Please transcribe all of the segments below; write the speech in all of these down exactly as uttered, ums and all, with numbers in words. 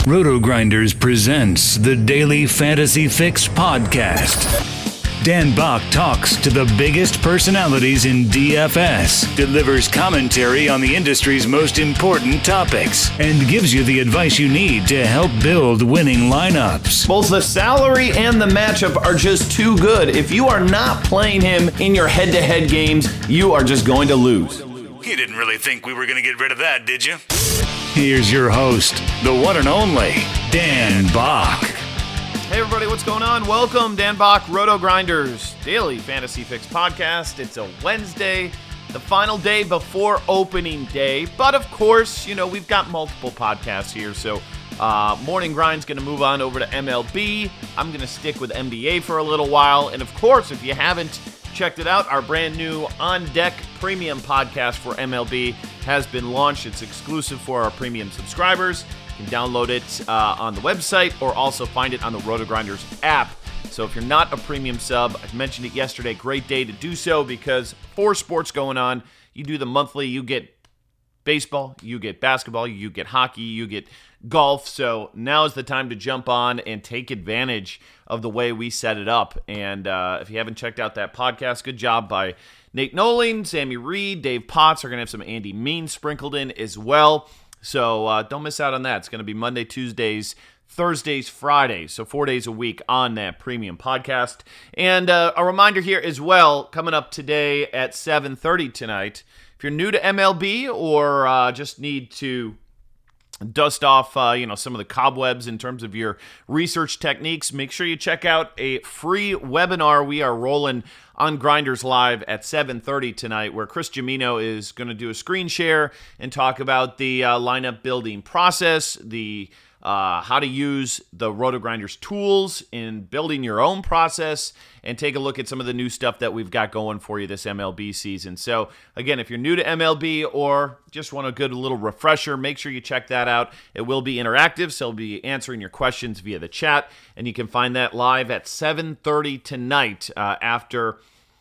Roto-Grinders presents the Daily Fantasy Fix podcast. Dan Bach talks to the biggest personalities in D F S, delivers commentary on the industry's most important topics, and gives you the advice you need to help build winning lineups. Both the salary and the matchup are just too good. If you are not playing him in your head-to-head games, you are just going to lose. You didn't really think we were going to get rid of that, did you? Here's your host, the one and only Dan Bach. Hey everybody, what's going on? Welcome, Dan Bach, Roto-Grinders Daily Fantasy Fix podcast. It's a Wednesday, the final day before opening day. But of course, you know, we've got multiple podcasts here. So uh, Morning Grind's going to move on over to M L B. I'm going to stick with N B A for a little while. And of course, if you haven't checked it out, our brand new On Deck premium podcast for M L B has been launched. It's exclusive for our premium subscribers. You can download it uh, on the website or also find it on the Roto-Grinders app. So if you're not a premium sub, I mentioned it yesterday, great day to do so because four sports going on. You do the monthly, you get baseball, you get basketball, you get hockey, you get golf. So now is the time to jump on and take advantage of the way we set it up. And uh, if you haven't checked out that podcast, good job by Nate Nolan, Sammy Reed, Dave Potts. Are going to have some Andy Mean sprinkled in as well. So uh, don't miss out on that. It's going to be Monday, Tuesdays, Thursdays, Fridays. So four days a week on that premium podcast. And uh, a reminder here as well, coming up today at seven thirty tonight, if you're new to M L B or uh, just need to dust off, uh, you know, some of the cobwebs in terms of your research techniques, make sure you check out a free webinar we are rolling on Grinders Live at seven thirty tonight, where Chris Gimino is going to do a screen share and talk about the uh, lineup building process, the uh, how to use the Roto-Grinders tools in building your own process, and take a look at some of the new stuff that we've got going for you this M L B season. So, again, if you're new to M L B or just want a good little refresher, make sure you check that out. It will be interactive, so I'll be answering your questions via the chat, and you can find that live at seven thirty tonight uh, after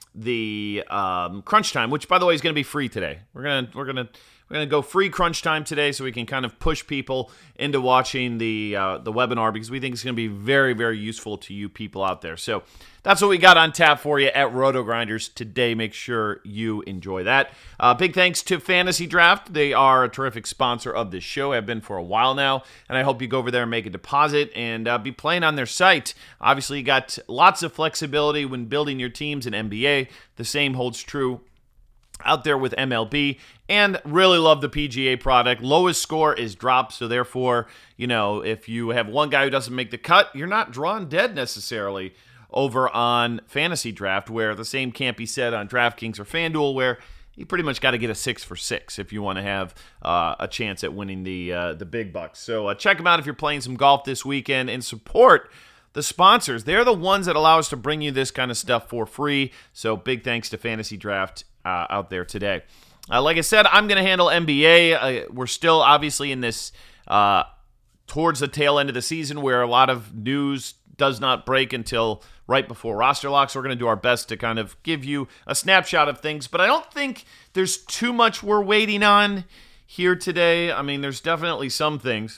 the um, crunch time, which, by the way, is going to be free today. We're gonna we're gonna we're gonna go free crunch time today, so we can kind of push people into watching the uh, the webinar because we think it's going to be very very useful to you people out there. So that's what we got on tap for you at Roto-Grinders today. Make sure you enjoy that. Uh, big thanks to Fantasy Draft. They are a terrific sponsor of this show. Have been for a while now, and I hope you go over there and make a deposit and uh, be playing on their site. Obviously, you got lots of flexibility when building your teams in N B A. The same holds true out there with M L B, and really love the P G A product. Lowest score is dropped, so therefore, you know, if you have one guy who doesn't make the cut, you're not drawn dead necessarily over on Fantasy Draft, where the same can't be said on DraftKings or FanDuel, where you pretty much got to get a six for six if you want to have uh, a chance at winning the uh, the big bucks. So uh, check them out if you're playing some golf this weekend, and support the sponsors. They're the ones that allow us to bring you this kind of stuff for free. So big thanks to Fantasy Draft uh, out there today. Uh, like I said, I'm going to handle N B A. Uh, we're still obviously in this uh, towards the tail end of the season where a lot of news does not break until right before roster locks. We're going to do our best to kind of give you a snapshot of things, but I don't think there's too much we're waiting on here today. I mean, there's definitely some things,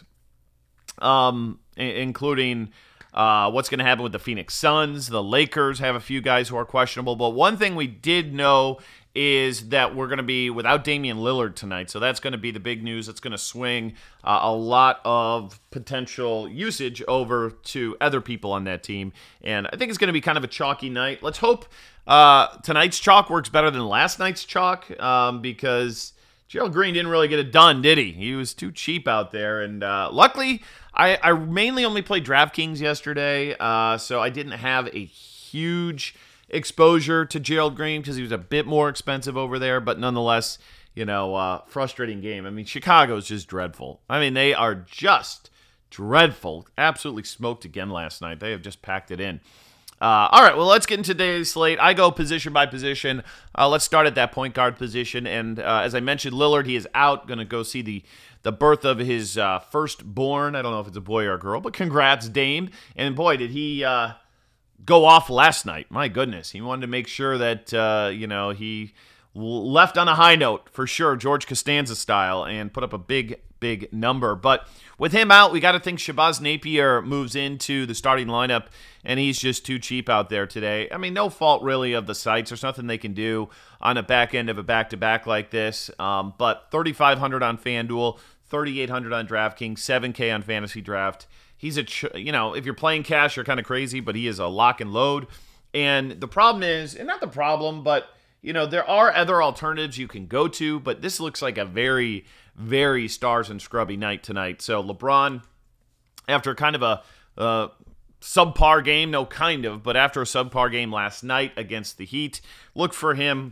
um, I- including uh, what's going to happen with the Phoenix Suns. The Lakers have a few guys who are questionable, but one thing we did know is that we're going to be without Damian Lillard tonight. So that's going to be the big news. It's going to swing uh, a lot of potential usage over to other people on that team. And I think it's going to be kind of a chalky night. Let's hope uh, tonight's chalk works better than last night's chalk um, because Gerald Green didn't really get it done, did he? He was too cheap out there. And uh, luckily, I, I mainly only played DraftKings yesterday, uh, so I didn't have a huge exposure to Gerald Green because he was a bit more expensive over there, but nonetheless, you know, uh, frustrating game. I mean, Chicago's just dreadful. I mean, they are just dreadful. Absolutely smoked again last night. They have just packed it in. Uh, all right, well, let's get into today's slate. I go position by position. Uh, let's start at that point guard position. And uh, as I mentioned, Lillard, he is out. Going to go see the the birth of his uh, firstborn. I don't know if it's a boy or a girl, but congrats, Dame. And boy, did he uh, go off last night. My goodness. He wanted to make sure that, uh, you know, he left on a high note for sure, George Costanza style, and put up a big, big number. But with him out, we got to think Shabazz Napier moves into the starting lineup, and he's just too cheap out there today. I mean, no fault really of the sites. There's nothing they can do on a back end of a back-to-back like this. Um, but thirty-five hundred on FanDuel, thirty-eight hundred on DraftKings, seven K on Fantasy Draft. He's a, ch- you know, if you're playing cash, you're kind of crazy, but he is a lock and load. And the problem is, and not the problem, but you know, there are other alternatives you can go to, but this looks like a very, very stars and scrubby night tonight. So LeBron, after kind of a uh, subpar game, no kind of, but after a subpar game last night against the Heat, look for him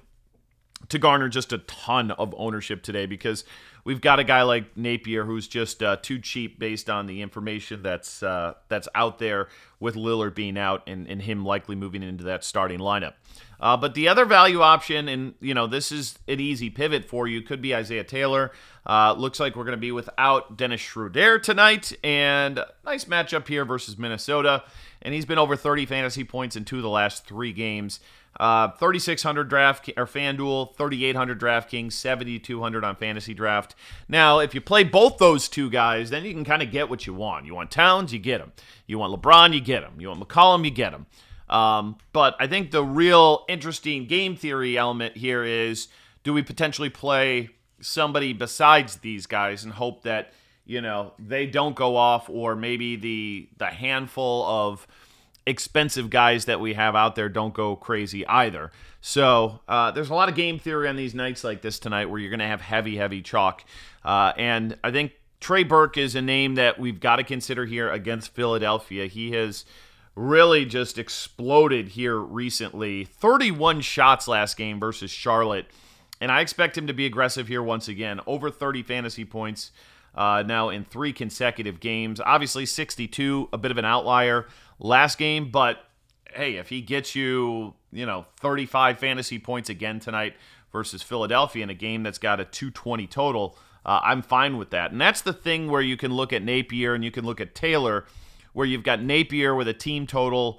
to garner just a ton of ownership today, because we've got a guy like Napier who's just uh, too cheap based on the information that's uh, that's out there with Lillard being out and, and him likely moving into that starting lineup. Uh, but the other value option, and you know, this is an easy pivot for you, could be Isaiah Taylor. Uh, looks like we're going to be without Dennis Schroeder tonight, and nice matchup here versus Minnesota. And he's been over thirty fantasy points in two of the last three games. Uh, thirty-six hundred draft or FanDuel, thirty-eight hundred DraftKings, seventy-two hundred on Fantasy Draft. Now, if you play both those two guys, then you can kind of get what you want. You want Towns, you get him. You want LeBron, you get him. You want McCollum, you get him. Um, but I think the real interesting game theory element here is, do we potentially play somebody besides these guys and hope that, you know, they don't go off, or maybe the the handful of expensive guys that we have out there don't go crazy either. So uh, there's a lot of game theory on these nights like this tonight where you're going to have heavy, heavy chalk. Uh, and I think Trey Burke is a name that we've got to consider here against Philadelphia. He has really just exploded here recently. thirty-one shots last game versus Charlotte. And I expect him to be aggressive here once again. Over thirty fantasy points uh, now in three consecutive games. Obviously sixty-two, a bit of an outlier last game, but hey, if he gets you, you know, thirty-five fantasy points again tonight versus Philadelphia in a game that's got a two twenty total, uh, I'm fine with that. And that's the thing where you can look at Napier and you can look at Taylor, where you've got Napier with a team total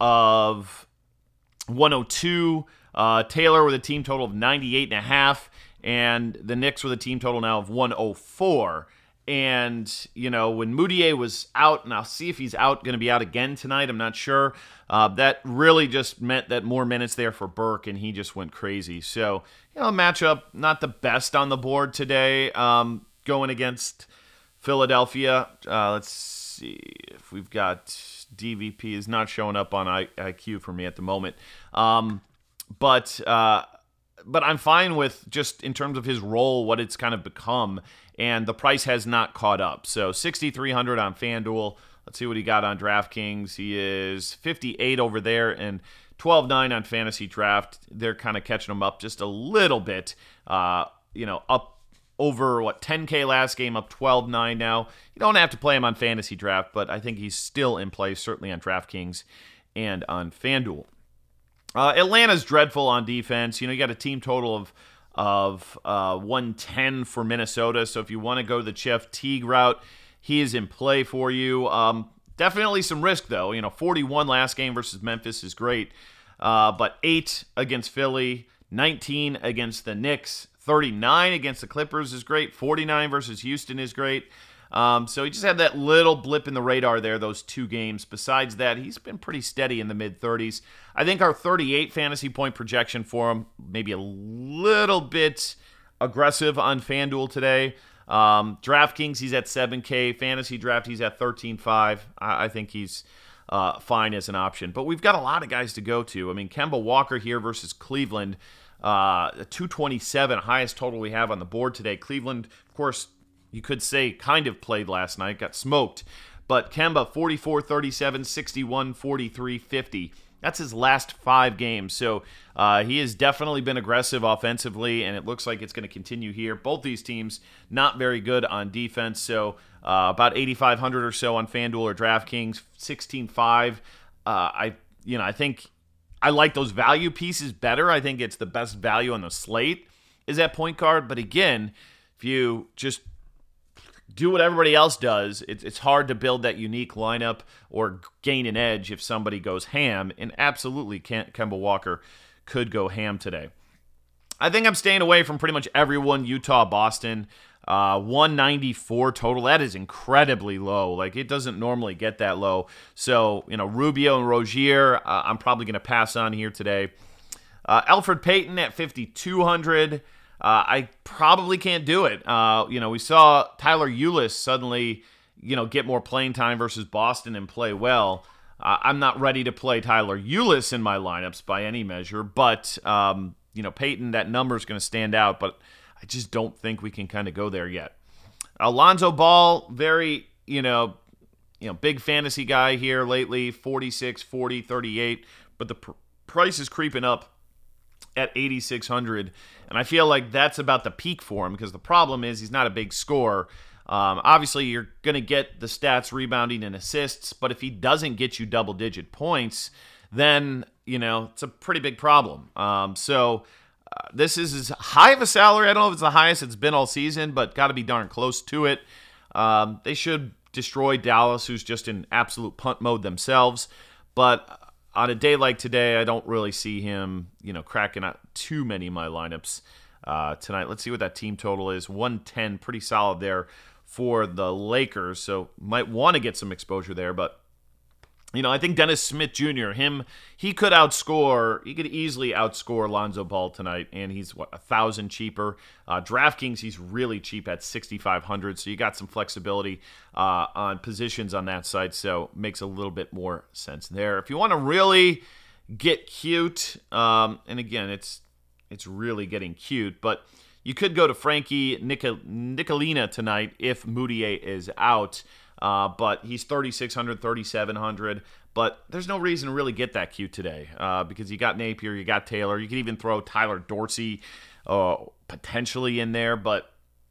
of one oh two, uh, Taylor with a team total of ninety-eight and a half, and the Knicks with a team total now of one oh four. And, you know, when Moutier was out, and I'll see if he's out, going to be out again tonight, I'm not sure, uh, that really just meant that more minutes there for Burke, and he just went crazy. So, you know, matchup not the best on the board today, um, going against Philadelphia. Uh, let's see if we've got D V P is not showing up on I- IQ for me at the moment. Um, but, uh, but I'm fine with just in terms of his role, what it's kind of become. And the price has not caught up. So sixty-three hundred on FanDuel. Let's see what he got on DraftKings. He is fifty-eight over there and twelve nine on Fantasy Draft. They're kind of catching him up just a little bit. Uh, you know, up over, what, ten K last game, up twelve nine now. You don't have to play him on Fantasy Draft, but I think he's still in play, certainly on DraftKings and on FanDuel. Uh, Atlanta's dreadful on defense. You know, you got a team total of of uh, one ten for Minnesota. So if you want to go the Jeff Teague route, he is in play for you. Um, definitely some risk, though. You know, forty-one last game versus Memphis is great. Uh, but eight against Philly, nineteen against the Knicks, thirty-nine against the Clippers is great. forty-nine versus Houston is great. Um, so he just had that little blip in the radar there, those two games. Besides that, he's been pretty steady in the mid-thirties. I think our thirty-eight fantasy point projection for him, maybe a little bit aggressive on FanDuel today. Um, DraftKings, he's at seven K. Fantasy Draft, he's at thirteen five. I, I think he's uh, fine as an option. But we've got a lot of guys to go to. I mean, Kemba Walker here versus Cleveland. Uh, two twenty-seven, highest total we have on the board today. Cleveland, of course, you could say kind of played last night, got smoked. But Kemba, forty-four thirty-seven, sixty-one forty-three, fifty. That's his last five games. So uh, he has definitely been aggressive offensively, and it looks like it's going to continue here. Both these teams not very good on defense. So uh, about eighty-five hundred or so on FanDuel or DraftKings, sixteen five. Uh, I, you know, I think I like those value pieces better. I think it's the best value on the slate is that point guard. But again, if you just do what everybody else does, it's it's hard to build that unique lineup or gain an edge if somebody goes ham, and absolutely Kemba Walker could go ham today. I think I'm staying away from pretty much everyone. Utah, Boston. Uh, one ninety-four total. That is incredibly low. Like, it doesn't normally get that low. So, you know, Rubio and Rozier, uh, I'm probably going to pass on here today. Uh, Elfrid Payton at fifty-two hundred. Uh, I probably can't do it. Uh, you know, we saw Tyler Ulis suddenly, you know, get more playing time versus Boston and play well. Uh, I'm not ready to play Tyler Ulis in my lineups by any measure, but, um, you know, Payton, that number is going to stand out, but I just don't think we can kind of go there yet. Alonzo Ball, very, you know, you know, big fantasy guy here lately, forty-six, forty, thirty-eight, but the pr- price is creeping up at eighty-six hundred, and I feel like that's about the peak for him because the problem is he's not a big scorer. Um, obviously, you're going to get the stats, rebounding, and assists, but if he doesn't get you double-digit points, then, you know, it's a pretty big problem. Um, so uh, this is as high of a salary. I don't know if it's the highest it's been all season, but got to be darn close to it. Um, they should destroy Dallas, who's just in absolute punt mode themselves, but on a day like today, I don't really see him, you know, cracking out too many of my lineups uh, tonight. Let's see what that team total is. one ten, pretty solid there for the Lakers, so might want to get some exposure there. But, you know, I think Dennis Smith Junior, him, he could outscore, he could easily outscore Lonzo Ball tonight, and he's, what, a thousand cheaper. Uh, DraftKings, he's really cheap at sixty-five hundred, so you got some flexibility uh, on positions on that side, so makes a little bit more sense there. If you want to really get cute, um, and again, it's it's really getting cute, but you could go to Frankie Nicol- Nicolina tonight if Moutier is out. Uh, but he's thirty-six hundred, thirty-seven hundred. But there's no reason to really get that cute today uh, because you got Napier, you got Taylor. You could even throw Tyler Dorsey uh, potentially in there. But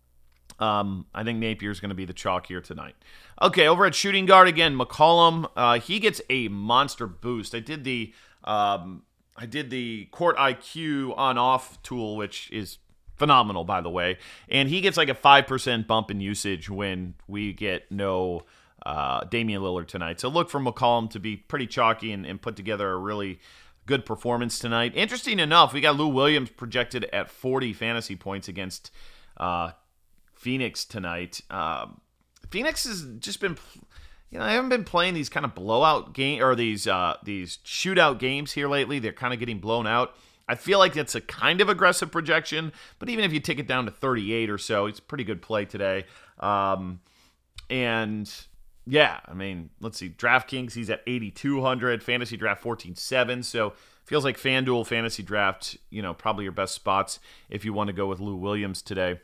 um, I think Napier is going to be the chalk here tonight. Okay, over at shooting guard again, McCollum. Uh, he gets a monster boost. I did the um, I did the Court I Q on-off tool, which is phenomenal, by the way. And he gets like a five percent bump in usage when we get no uh, Damian Lillard tonight. So look for McCollum to be pretty chalky and, and put together a really good performance tonight. Interesting enough, we got Lou Williams projected at forty fantasy points against uh, Phoenix tonight. Um, Phoenix has just been, you know, I haven't been playing these kind of blowout game or these uh, these shootout games here lately. They're kind of getting blown out. I feel like it's a kind of aggressive projection, but even if you take it down to thirty-eight or so, it's a pretty good play today. Um, and yeah, I mean, let's see. DraftKings, he's at eighty-two hundred. Fantasy Draft fourteen seven. So feels like FanDuel Fantasy Draft, you know, probably your best spots if you want to go with Lou Williams today.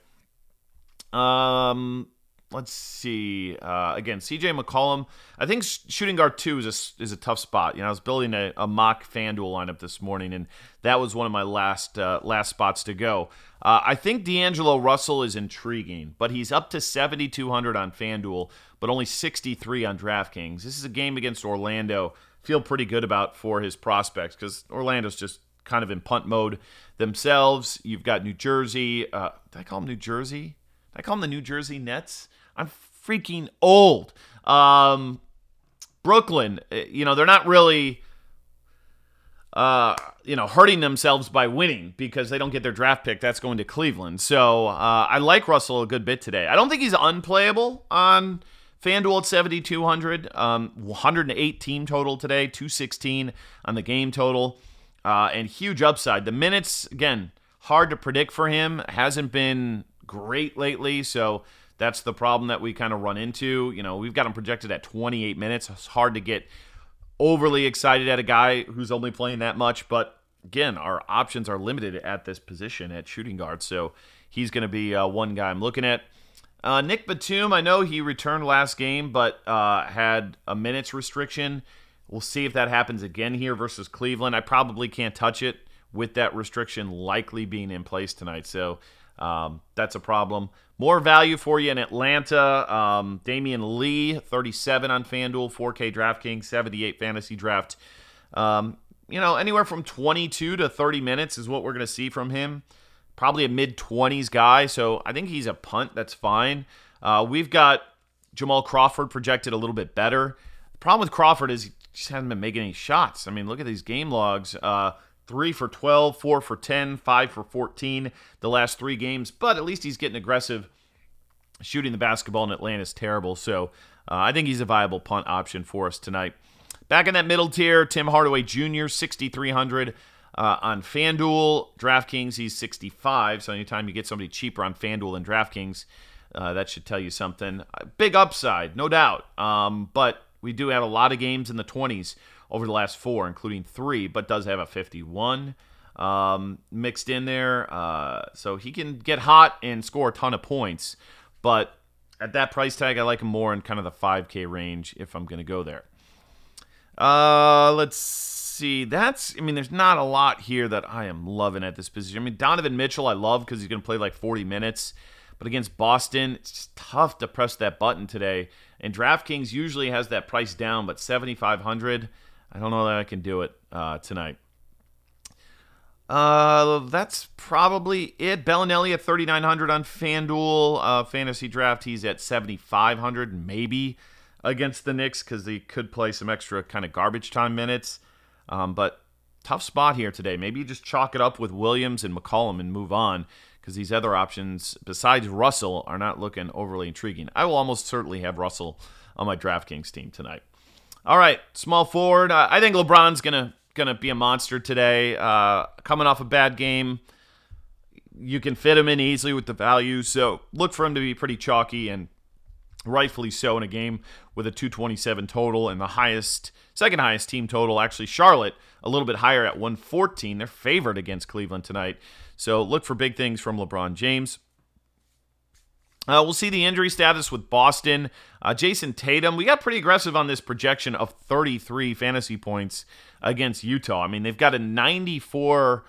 Um, let's see. Uh, again, C J McCollum. I think shooting guard two is a, is a tough spot. You know, I was building a, a mock FanDuel lineup this morning, and that was one of my last uh, last spots to go. Uh, I think D'Angelo Russell is intriguing, but he's up to seventy-two hundred on FanDuel, but only sixty-three on DraftKings. This is a game against Orlando. Feel pretty good about for his prospects because Orlando's just kind of in punt mode themselves. You've got New Jersey. Uh, did I call them New Jersey? Did I call them the New Jersey Nets? I'm freaking old. Um, Brooklyn, you know, they're not really, uh, you know, hurting themselves by winning because they don't get their draft pick. That's going to Cleveland. So uh, I like Russell a good bit today. I don't think he's unplayable on FanDuel at seventy-two hundred. Um, one hundred eight team total today, two sixteen on the game total, uh, and huge upside. The minutes, again, hard to predict for him. Hasn't been great lately, so that's the problem that we kind of run into. You know, we've got him projected at twenty-eight minutes. It's hard to get overly excited at a guy who's only playing that much, but again, our options are limited at this position at shooting guard, so he's going to be uh, one guy I'm looking at. Uh, Nick Batum, I know he returned last game, but uh, had a minutes restriction. We'll see if that happens again here versus Cleveland. I probably can't touch it with that restriction likely being in place tonight, so um, that's a problem. More value for you in Atlanta. Um, Damian Lee, thirty-seven on FanDuel, four K DraftKings, seventy-eight Fantasy Draft. Um, you know, anywhere from twenty-two to thirty minutes is what we're going to see from him. Probably a mid-twenties guy, so I think he's a punt. That's fine. Uh, we've got Jamal Crawford projected a little bit better. The problem with Crawford is he just hasn't been making any shots. I mean, look at these game logs. Uh, three for twelve, four for ten, five for fourteen the last three games, but at least he's getting aggressive. Shooting the basketball in Atlanta is terrible, so uh, I think he's a viable punt option for us tonight. Back in that middle tier, Tim Hardaway Junior, sixty-three hundred uh, on FanDuel. DraftKings, he's sixty-five, so anytime you get somebody cheaper on FanDuel than DraftKings, uh, that should tell you something. Big upside, no doubt, um, but we do have a lot of games in the twenties over the last four, including three, but does have a fifty-one um, mixed in there, uh, so he can get hot and score a ton of points. But at that price tag, I like him more in kind of the five K range if I'm going to go there. Uh, let's see. That's, I mean, there's not a lot here that I am loving at this position. I mean, Donovan Mitchell I love because he's going to play like forty minutes. But against Boston, it's just tough to press that button today. And DraftKings usually has that price down, but seventy-five hundred, I don't know that I can do it uh, tonight. Uh, that's probably it. Bellinelli at thirty-nine hundred on FanDuel. Uh, fantasy draft, he's at seventy-five hundred, maybe against the Knicks because they could play some extra kind of garbage time minutes. Um, but tough spot here today. Maybe you just chalk it up with Williams and McCollum and move on because these other options, besides Russell, are not looking overly intriguing. I will almost certainly have Russell on my DraftKings team tonight. All right, small forward. Uh, I think LeBron's going to Gonna be a monster today. Uh, coming off a bad game, you can fit him in easily with the value. So look for him to be pretty chalky, and rightfully so in a game with a two twenty-seven total and the highest, second highest team total. Actually, Charlotte a little bit higher at one fourteen. They're favored against Cleveland tonight. So look for big things from LeBron James. Uh, we'll see the injury status with Boston. Uh, Jason Tatum, we got pretty aggressive on this projection of thirty-three fantasy points against Utah. I mean, they've got a ninety-four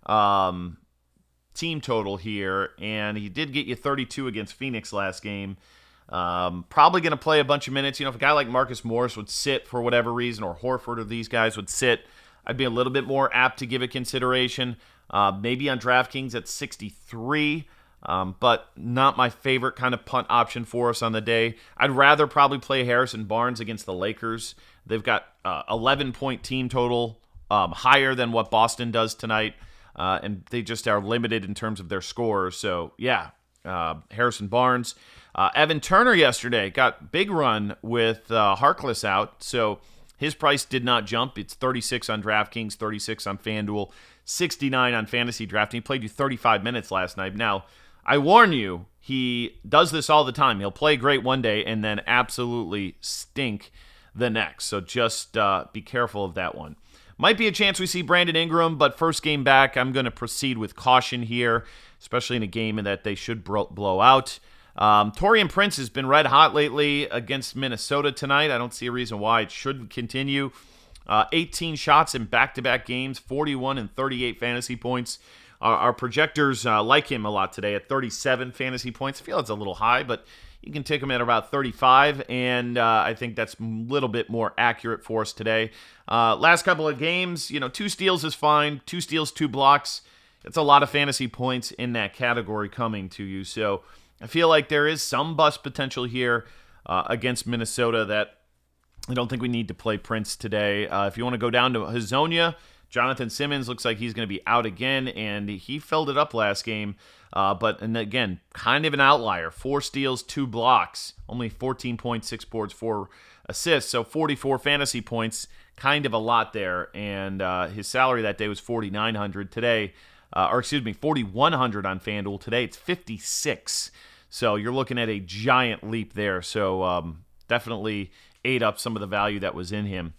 um, team total here, and he did get you thirty-two against Phoenix last game. Um, probably going to play a bunch of minutes. You know, if a guy like Marcus Morris would sit for whatever reason, or Horford or these guys would sit, I'd be a little bit more apt to give it consideration. Uh, maybe on DraftKings at sixty-three. Um, but not my favorite kind of punt option for us on the day. I'd rather probably play Harrison Barnes against the Lakers. They've got uh, eleven-point team total, um, higher than what Boston does tonight, uh, and they just are limited in terms of their scores. So, yeah, uh, Harrison Barnes. Uh, Evan Turner yesterday got big run with uh, Harkless out, so his price did not jump. It's thirty-six on DraftKings, thirty-six on FanDuel, sixty-nine on Fantasy Draft. He played you thirty-five minutes last night. Now, I warn you, he does this all the time. He'll play great one day and then absolutely stink the next. So just uh, be careful of that one. Might be a chance we see Brandon Ingram, but first game back, I'm going to proceed with caution here, especially in a game that they should blow out. Um, Taurean Prince has been red hot lately against Minnesota tonight. I don't see a reason why it shouldn't continue. Uh, eighteen shots in back-to-back games, forty-one and thirty-eight fantasy points. Our, our projectors uh, like him a lot today at thirty-seven fantasy points. I feel it's a little high, but you can take him at about thirty-five, and uh, I think that's a little bit more accurate for us today. Uh, last couple of games, you know, two steals is fine. Two steals, two blocks. That's a lot of fantasy points in that category coming to you. So I feel like there is some bust potential here uh, against Minnesota that I don't think we need to play Prince today. Uh, if you want to go down to Hazonia, Jonathan Simmons looks like he's going to be out again, and he filled it up last game. Uh, but, and again, kind of an outlier. Four steals, two blocks, only fourteen point six boards, four assists. So forty-four fantasy points, kind of a lot there. And uh, his salary that day was forty-nine hundred. Today, uh, or excuse me, forty-one hundred on FanDuel. Today it's fifty-six. So you're looking at a giant leap there. So um, definitely ate up some of the value that was in him.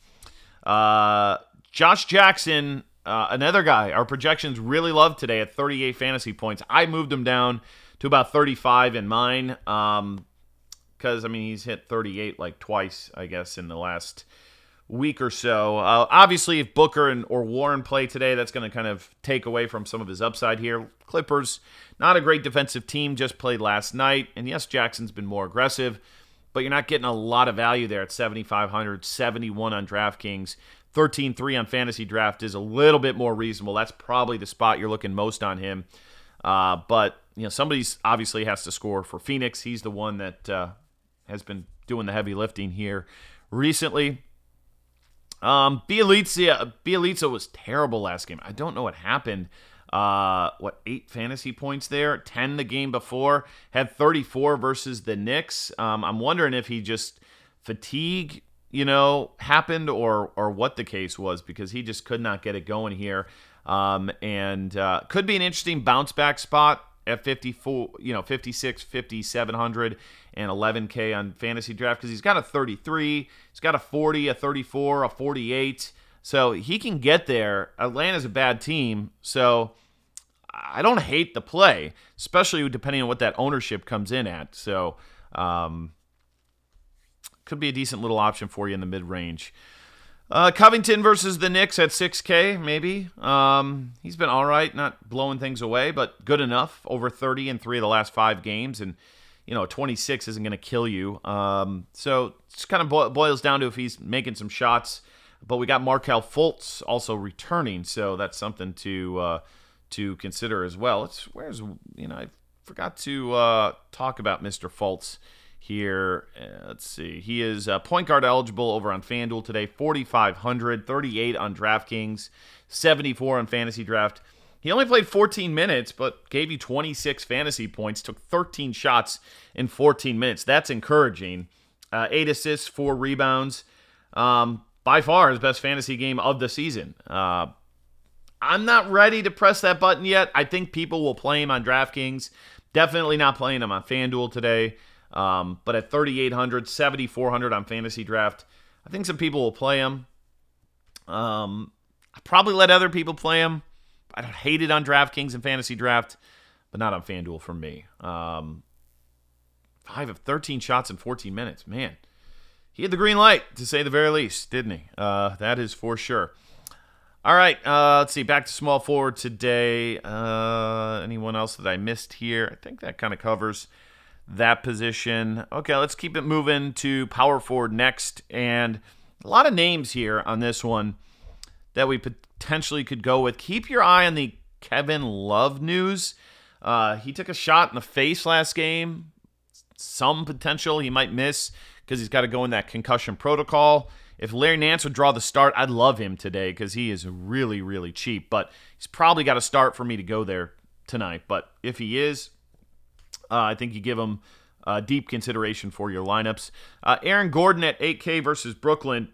Uh, Josh Jackson, uh, another guy, our projections really love today at thirty-eight fantasy points. I moved him down to about thirty-five in mine um, because, I mean, he's hit thirty-eight like twice, I guess, in the last week or so. Uh, obviously, if Booker and or Warren play today, that's going to kind of take away from some of his upside here. Clippers, not a great defensive team, just played last night. And yes, Jackson's been more aggressive, but you're not getting a lot of value there at seventy-five hundred, seventy-one on DraftKings. thirteen three on Fantasy Draft is a little bit more reasonable. That's probably the spot you're looking most on him. Uh, but, you know, somebody's obviously has to score for Phoenix. He's the one that uh, has been doing the heavy lifting here recently. Um, Bielitsa, Bielitsa was terrible last game. I don't know what happened. Uh, what, eight fantasy points there? ten the game before. Had thirty-four versus the Knicks. Um, I'm wondering if he just fatigue, you know, happened or or what the case was, because he just could not get it going here. Um, and uh, could be an interesting bounce back spot at fifty-four, you know, fifty-six, fifty-seven hundred and eleven K on fantasy draft, because he's got a thirty-three, he's got a forty, a thirty-four, a forty-eight. So he can get there. Atlanta's a bad team, so I don't hate the play, especially depending on what that ownership comes in at. So um, could be a decent little option for you in the mid-range. Uh, Covington versus the Knicks at six K, maybe. Um, he's been all right, not blowing things away, but good enough. Over thirty in three of the last five games, and you know, twenty-six isn't going to kill you. Um, so it kind of bo- boils down to if he's making some shots. But we got Markelle Fultz also returning, so that's something to uh, to consider as well. It's where's you know I forgot to uh, talk about Mister Fultz here. Uh, let's see, he is uh, point guard eligible over on FanDuel today. forty-five hundred, thirty-eight on DraftKings, seventy-four on Fantasy Draft. He only played fourteen minutes, but gave you twenty-six fantasy points. Took thirteen shots in fourteen minutes. That's encouraging. Uh, eight assists, four rebounds. Um, By far his best fantasy game of the season. Uh, I'm not ready to press that button yet. I think people will play him on DraftKings. Definitely not playing him on FanDuel today. Um, but at thirty-eight hundred, seventy-four hundred on Fantasy Draft, I think some people will play him. Um, I probably let other people play him. I don't hate it on DraftKings and Fantasy Draft, but not on FanDuel for me. Um, five of thirteen shots in fourteen minutes. Man. He had the green light, to say the very least, didn't he? Uh, that is for sure. All right, uh, let's see. Back to small forward today. Uh, anyone else that I missed here? I think that kind of covers that position. Okay, let's keep it moving to power forward next. And a lot of names here on this one that we potentially could go with. Keep your eye on the Kevin Love news. Uh, he took a shot in the face last game. Some potential he might miss, because he's got to go in that concussion protocol. If Larry Nance would draw the start, I'd love him today, because he is really, really cheap. But he's probably got to start for me to go there tonight. But if he is, uh, I think you give him uh, deep consideration for your lineups. Uh, Aaron Gordon at eight K versus Brooklyn.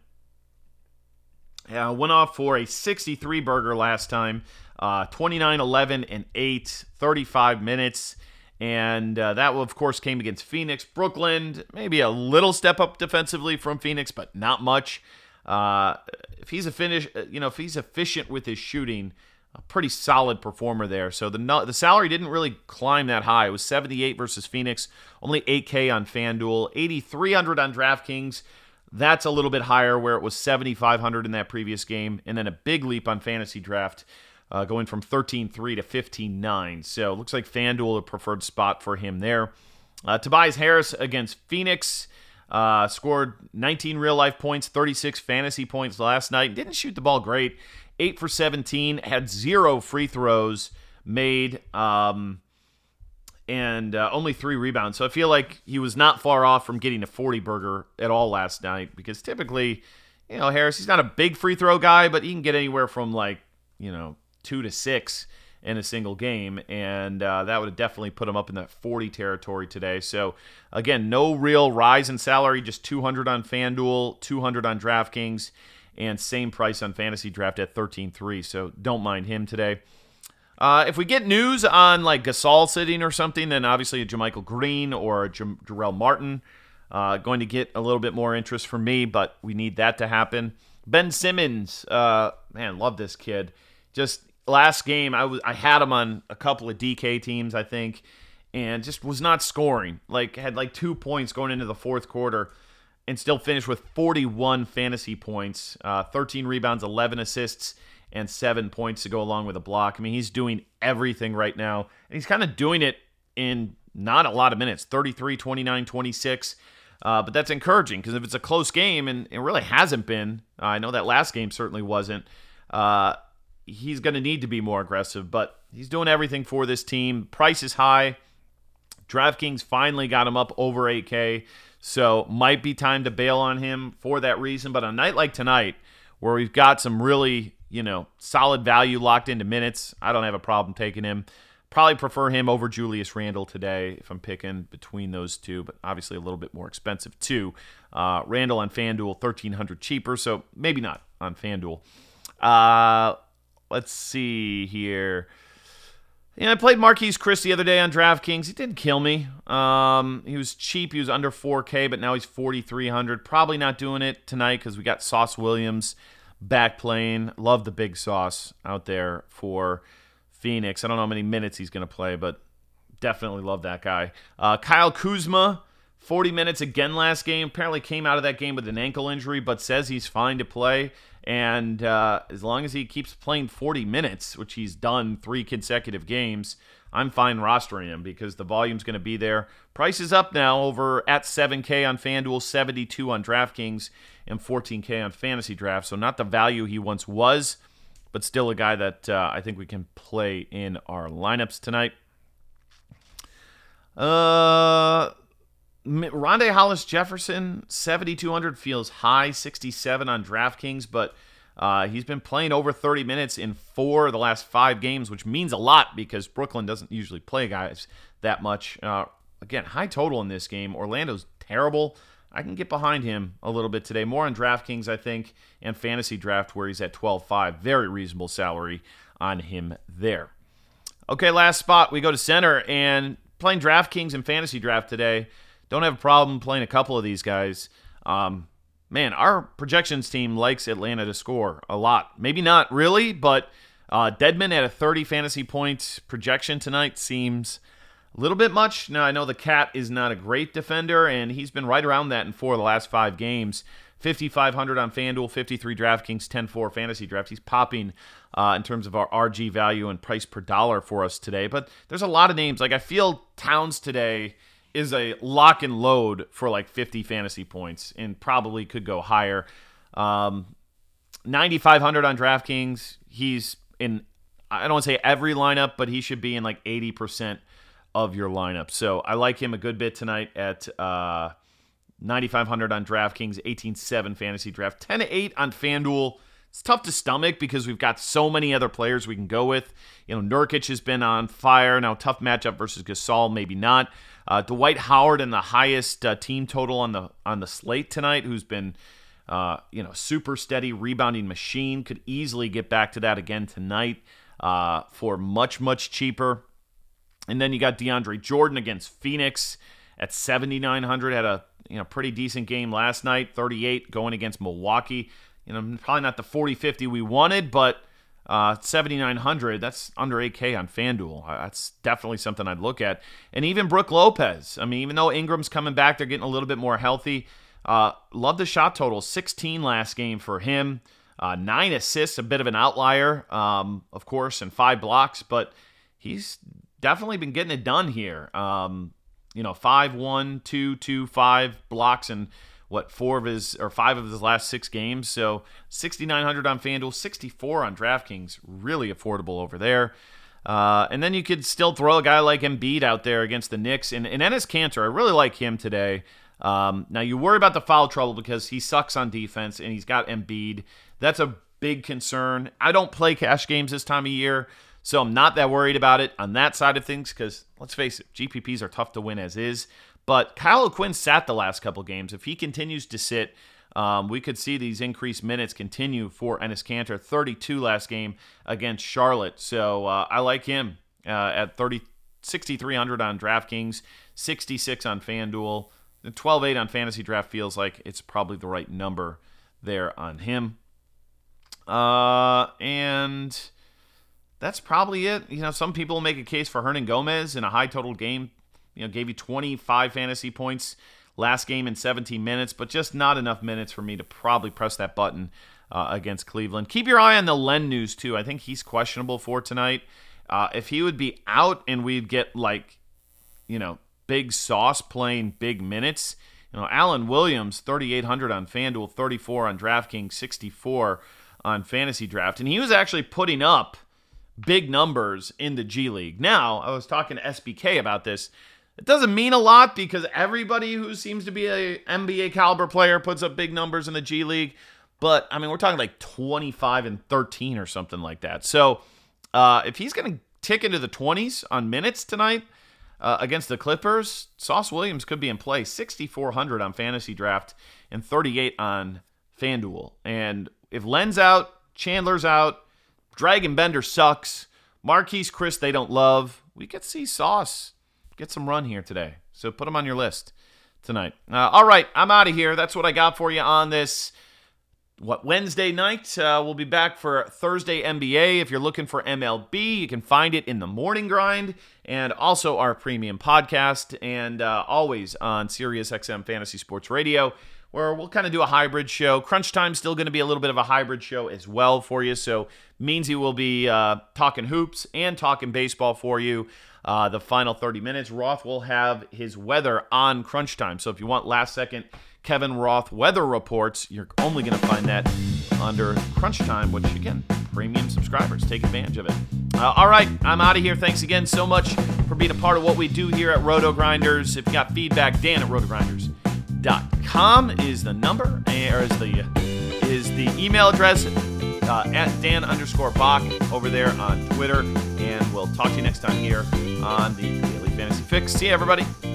Uh, went off for a sixty-three burger last time. Uh, twenty-nine, eleven, and eight, thirty-five minutes. And uh, that, of course, came against Phoenix. Brooklyn, maybe a little step up defensively from Phoenix, but not much. Uh, if he's a finish, you know, if he's efficient with his shooting, a pretty solid performer there. So the the salary didn't really climb that high. It was seventy-eight versus Phoenix, only eight K on FanDuel, eighty-three hundred on DraftKings. That's a little bit higher, where it was seventy-five hundred in that previous game, and then a big leap on Fantasy Draft. Uh, going from thirteen three to fifteen nine. So it looks like FanDuel a preferred spot for him there. Uh, Tobias Harris against Phoenix. Uh, scored nineteen real-life points, thirty-six fantasy points last night. Didn't shoot the ball great. eight for seventeen. Had zero free throws made. Um, and uh, only three rebounds. So I feel like he was not far off from getting a forty burger at all last night. Because typically, you know, Harris, he's not a big free throw guy, but he can get anywhere from like, you know, two to six in a single game, and uh, that would have definitely put him up in that forty territory today. So, again, no real rise in salary, just two hundred on FanDuel, two hundred on DraftKings, and same price on Fantasy Draft at thirteen three, so don't mind him today. Uh, if we get news on, like, Gasol sitting or something, then obviously a JaMychal Green or a J- Jarrell Martin uh, going to get a little bit more interest from me, but we need that to happen. Ben Simmons, uh, man, love this kid. Just last game, I was I had him on a couple of D K teams, I think, and just was not scoring. Like, had like two points going into the fourth quarter, and still finished with forty-one fantasy points, uh, thirteen rebounds, eleven assists, and seven points to go along with a block. I mean, he's doing everything right now, and he's kind of doing it in not a lot of minutes, thirty-three, twenty-nine, twenty-six. Uh, but that's encouraging, because if it's a close game, and it really hasn't been, uh, I know that last game certainly wasn't, uh, he's going to need to be more aggressive, but he's doing everything for this team. Price is high. DraftKings finally got him up over eight K, so might be time to bail on him for that reason. But on a night like tonight, where we've got some really, you know, solid value locked into minutes, I don't have a problem taking him. Probably prefer him over Julius Randle today if I'm picking between those two, but obviously a little bit more expensive too. Uh, Randle on FanDuel, thirteen hundred cheaper, so maybe not on FanDuel. Uh, let's see here. Yeah, I played Marquise Chris the other day on DraftKings. He didn't kill me. Um, he was cheap. He was under four K, but now he's forty-three hundred. Probably not doing it tonight because we got Sauce Williams back playing. Love the big Sauce out there for Phoenix. I don't know how many minutes he's going to play, but definitely love that guy. Uh, Kyle Kuzma, forty minutes again last game. Apparently came out of that game with an ankle injury, but says he's fine to play. And uh, as long as he keeps playing forty minutes, which he's done three consecutive games, I'm fine rostering him because the volume's going to be there. Price is up now over at seven K on FanDuel, seventy-two on DraftKings, and fourteen K on Fantasy Draft. So not the value he once was, but still a guy that uh, I think we can play in our lineups tonight. Uh, Rondé Hollis Jefferson, seventy-two hundred feels high, sixty-seven on DraftKings, but uh, he's been playing over thirty minutes in four of the last five games, which means a lot because Brooklyn doesn't usually play guys that much. Uh, again, high total in this game. Orlando's terrible. I can get behind him a little bit today. More on DraftKings, I think, and Fantasy Draft, where he's at twelve five. Very reasonable salary on him there. Okay, last spot. We go to center, and playing DraftKings and Fantasy Draft today. Don't have a problem playing a couple of these guys. Um, man, our projections team likes Atlanta to score a lot. Maybe not really, but uh, Dedmon at a thirty fantasy point projection tonight seems a little bit much. Now, I know the Cat is not a great defender, and he's been right around that in four of the last five games. fifty-five hundred on FanDuel, fifty-three DraftKings, ten four Fantasy Draft. He's popping uh, in terms of our R G value and price per dollar for us today. But there's a lot of names. Like, I feel Towns today is a lock and load for like fifty fantasy points and probably could go higher. Um, ninety-five hundred on DraftKings. He's in, I don't want to say every lineup, but he should be in like eighty percent of your lineup. So I like him a good bit tonight at uh, ninety-five hundred on DraftKings, eighteen seven Fantasy Draft, ten eight on FanDuel. It's tough to stomach because we've got so many other players we can go with. You know, Nurkic has been on fire. Now, tough matchup versus Gasol, maybe not. Uh, Dwight Howard in the highest uh, team total on the on the slate tonight, who's been uh, you know super steady rebounding machine, could easily get back to that again tonight uh, for much much cheaper. And then you got DeAndre Jordan against Phoenix at seventy-nine hundred. Had a you know pretty decent game last night, thirty-eight going against Milwaukee. You know probably not the forty fifty we wanted, but Uh, seventy-nine hundred, that's under eight K on FanDuel. Uh, that's definitely something I'd look at. And even Brook Lopez. I mean, even though Ingram's coming back, they're getting a little bit more healthy. Uh, love the shot total. sixteen last game for him. Uh, nine assists, a bit of an outlier, um, of course, and five blocks. But he's definitely been getting it done here. Um, you know, five, one, two, two, five blocks, and what, four of his, or five of his last six games. So sixty-nine hundred on FanDuel, sixty-four on DraftKings, really affordable over there. Uh, and then you could still throw a guy like Embiid out there against the Knicks. And, and Enes Kanter, I really like him today. Um, now, you worry about the foul trouble because he sucks on defense, and he's got Embiid. That's a big concern. I don't play cash games this time of year, so I'm not that worried about it on that side of things because, let's face it, G P Ps are tough to win as is. But Kyle O'Quinn sat the last couple games. If he continues to sit, um, we could see these increased minutes continue for Enes Kanter. thirty-two last game against Charlotte. So uh, I like him uh, at thirty, sixty-three hundred on DraftKings, sixty-six on FanDuel. twelve eight on Fantasy Draft feels like it's probably the right number there on him. Uh, and that's probably it. You know, some people make a case for Hernan Gomez in a high total game. You know, gave you twenty-five fantasy points last game in seventeen minutes, but just not enough minutes for me to probably press that button uh, against Cleveland. Keep your eye on the Len news, too. I think he's questionable for tonight. Uh, if he would be out and we'd get, like, you know, Big Sauce playing big minutes, you know, Allen Williams, thirty-eight hundred on FanDuel, thirty-four on DraftKings, sixty-four on Fantasy Draft. And he was actually putting up big numbers in the G League. Now, I was talking to S B K about this. It doesn't mean a lot because everybody who seems to be a N B A caliber player puts up big numbers in the G League. But, I mean, we're talking like twenty-five and thirteen or something like that. So, uh, if he's going to tick into the twenties on minutes tonight uh, against the Clippers, Sauce Williams could be in play. sixty-four hundred on Fantasy Draft and thirty-eight on FanDuel. And if Len's out, Chandler's out, Dragon Bender sucks, Marquise Chris they don't love, we could see Sauce get some run here today. So put him on your list tonight. Uh, all right, I'm out of here. That's what I got for you on this What Wednesday night. Uh, we'll be back for Thursday N B A. If you're looking for M L B, you can find it in the Morning Grind and also our premium podcast, and uh, always on SiriusXM Fantasy Sports Radio, where we'll kind of do a hybrid show. Crunch Time's still going to be a little bit of a hybrid show as well for you, so means he will be uh, talking hoops and talking baseball for you uh, the final thirty minutes. Roth will have his weather on Crunch Time, so if you want last-second Kevin Roth weather reports, you're only going to find that under Crunch Time, which, again, premium subscribers. Take advantage of it. Uh, all right, I'm out of here. Thanks again so much for being a part of what we do here at Roto Grinders. If you got feedback, Dan at roto grinders dot com is the number, or is the, is the email address, uh, at Dan underscore Bach over there on Twitter. And we'll talk to you next time here on the Daily Fantasy Fix. See you, everybody.